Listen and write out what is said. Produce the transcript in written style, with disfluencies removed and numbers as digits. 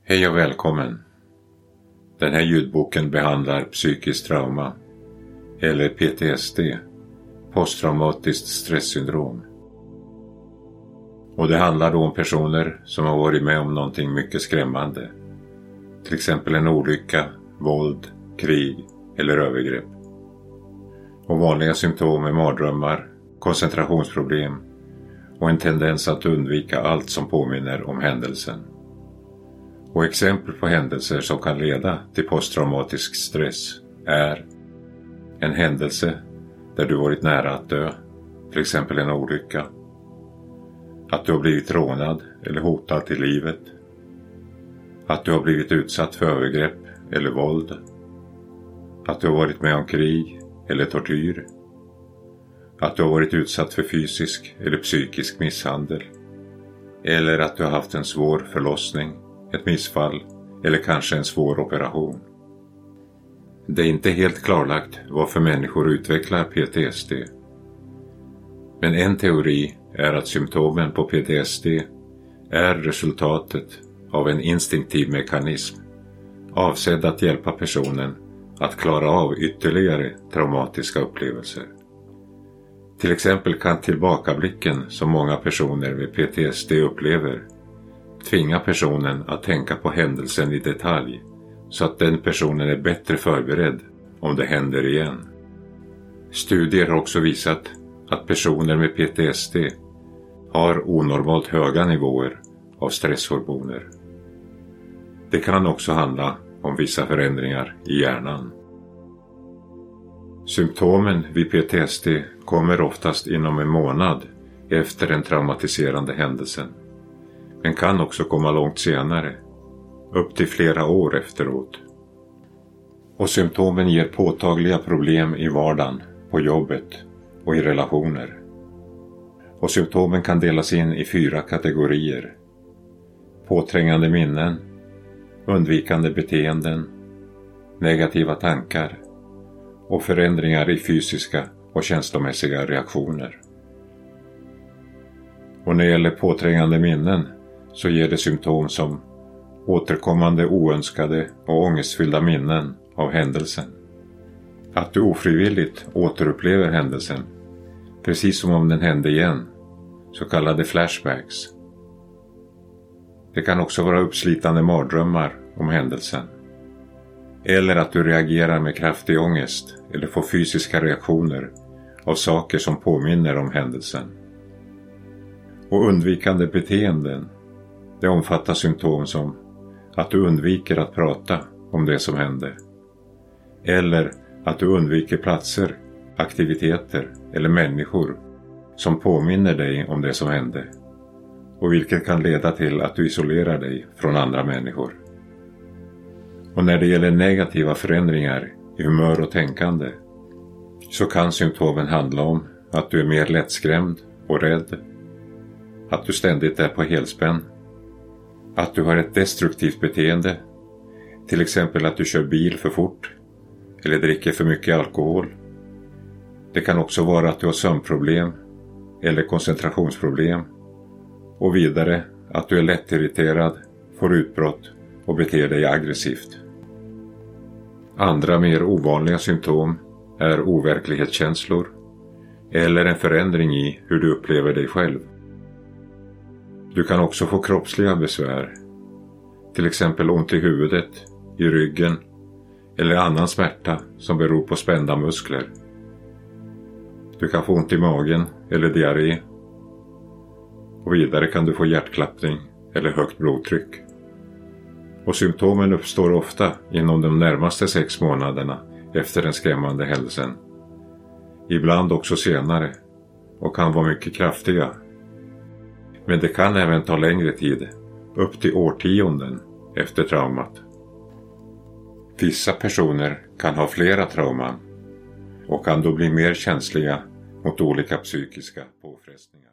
Hej och välkommen! Den här ljudboken behandlar psykiskt trauma, eller PTSD, posttraumatiskt stresssyndrom. Och det handlar då om personer som har varit med om någonting mycket skrämmande. Till exempel en olycka, våld, krig eller övergrepp. Och vanliga symptom är mardrömmar, koncentrationsproblem och en tendens att undvika allt som påminner om händelsen. Och exempel på händelser som kan leda till posttraumatisk stress är en händelse där du varit nära att dö, till exempel en olycka. Att du har blivit rånad eller hotad till livet. Att du har blivit utsatt för övergrepp eller våld. Att du har varit med om krig eller tortyr. Att du har varit utsatt för fysisk eller psykisk misshandel. Eller att du har haft en svår förlossning, ett missfall eller kanske en svår operation. Det är inte helt klarlagt varför människor utvecklar PTSD. Men en teori är att symptomen på PTSD är resultatet av en instinktiv mekanism avsedd att hjälpa personen att klara av ytterligare traumatiska upplevelser. Till exempel kan tillbakablicken som många personer med PTSD upplever tvinga personen att tänka på händelsen i detalj så att den personen är bättre förberedd om det händer igen. Studier har också visat att personer med PTSD har onormalt höga nivåer av stresshormoner. Det kan också handla om vissa förändringar i hjärnan. Symptomen vid PTSD kommer oftast inom en månad efter den traumatiserande händelsen, men kan också komma långt senare, upp till flera år efteråt. Och symptomen ger påtagliga problem i vardagen, på jobbet och i relationer. Och symptomen kan delas in i 4 kategorier: påträngande minnen, undvikande beteenden, negativa tankar och förändringar i fysiska och känslomässiga reaktioner. Och när det gäller påträngande minnen så ger det symptom som återkommande oönskade och ångestfyllda minnen av händelsen. Att du ofrivilligt återupplever händelsen, precis som om den hände igen, så kallade flashbacks. Det kan också vara uppslitande mardrömmar om händelsen. Eller att du reagerar med kraftig ångest eller får fysiska reaktioner av saker som påminner om händelsen. Och undvikande beteenden, det omfattar symptom som att du undviker att prata om det som hände. Eller att du undviker platser, aktiviteter eller människor som påminner dig om det som hände. Och vilket kan leda till att du isolerar dig från andra människor. Och när det gäller negativa förändringar i humör och tänkande så kan symptomen handla om att du är mer lättskrämd och rädd. Att du ständigt är på helspänn. Att du har ett destruktivt beteende, till exempel att du kör bil för fort eller dricker för mycket alkohol. Det kan också vara att du har sömnproblem eller koncentrationsproblem, och vidare att du är lättirriterad, får utbrott och beter dig aggressivt. Andra mer ovanliga symptom är overklighetskänslor eller en förändring i hur du upplever dig själv. Du kan också få kroppsliga besvär, till exempel ont i huvudet, i ryggen eller annan smärta som beror på spända muskler. Du kan få ont i magen eller diarré. Och vidare kan du få hjärtklappning eller högt blodtryck. Och symptomen uppstår ofta inom de närmaste 6 månaderna efter den skrämmande händelsen. Ibland också senare och kan vara mycket kraftiga. Men det kan även ta längre tid, upp till årtionden efter traumat. Vissa personer kan ha flera trauman och kan då bli mer känsliga mot olika psykiska påfrestningar.